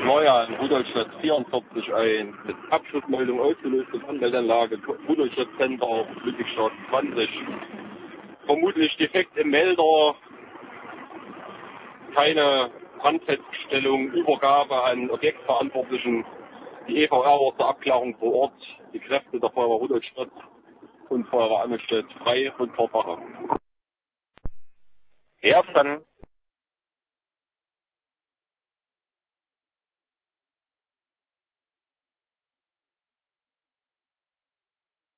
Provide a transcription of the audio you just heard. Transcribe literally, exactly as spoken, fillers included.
Neujahr in Rudolstadt vierundvierzig ein mit Abschlussmeldung ausgelöste Brandmeldanlage, Rudolstadt Center, Ludwigstraße zwanzig. Vermutlich defekt im Melder, keine Brandfeststellung, Übergabe an Objektverantwortlichen. Die E V R war zur Abklärung vor Ort, die Kräfte der Feuerwehr Rudolstadt und Feuerwehr Ammenstedt frei und vor Wache. Erst dann